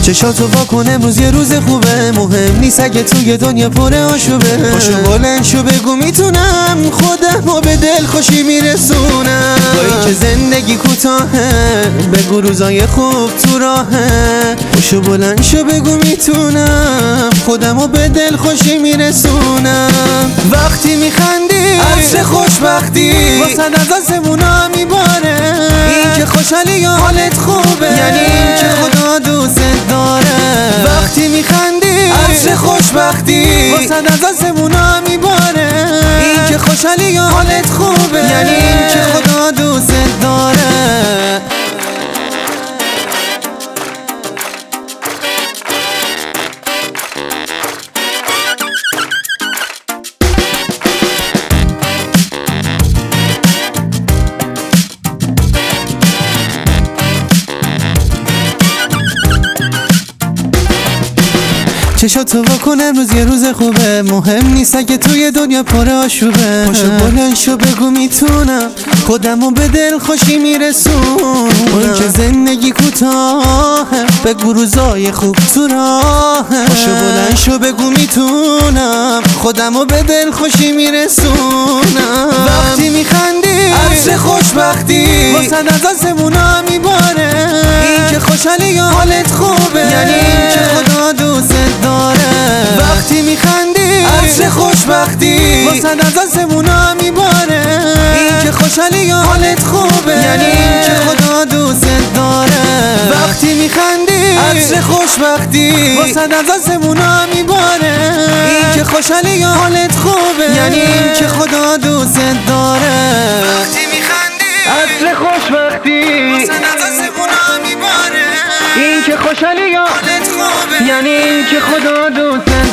چشاتو واکن امروز یه روز خوبه، مهم نیست اگه توی دنیا پر آشوبه. پاشو بلند شو بگو میتونم، خودمو به دل خوشی میرسونم. با اینکه زندگی کوتاهه بگو روزای خوب تو راهه. پاشو بلند شو بگو میتونم، خودمو به دل خوشی میرسونم. وقتی میخندی عطر خوشبختی واسه از آسمونا میباره. این که خوشحالی یا حالت خوبه یعنی این که خدا دوست داره. وقتی میخندی عطر خوشبختی واسه از آسمونا میباره. این که خوشحالی یا حالت خوبه یعنی این که خدا دوست داره. چشاتو واکن امروز یه روز خوبه، مهم نیست اگه توی دنیا پر آشوبه. پاشو بلند شو بگو میتونم، خودمو به دل خوشی میرسونم. این که زندگی کوتاهه بگو روزای خوب تو راهه. پاشو بلند شو بگو میتونم، خودمو به دل خوشی میرسونم. وقتی میخندی عطر خوشبختی واسه از آسمونا میباره. این که خوشحالی یا حالت خوبه یعنی این که خدا دوست داره. وقتی میخندی عطر خوشبختی واسه از آسمونا میباره. این که خوشحالی یا حالت خوبه یعنی این که خدا دوست داره. وقتی میخندی عطر خوشبختی واسه از آسمونا میباره. این که خوشحالی یا حالت خوبه یعنی این که خدا دوست داره. وقتی میخندی عطر خوشبختی واسه از آسمونا میباره. این که خوشحالی یا حالت خوبه یعنی این که خدا دوست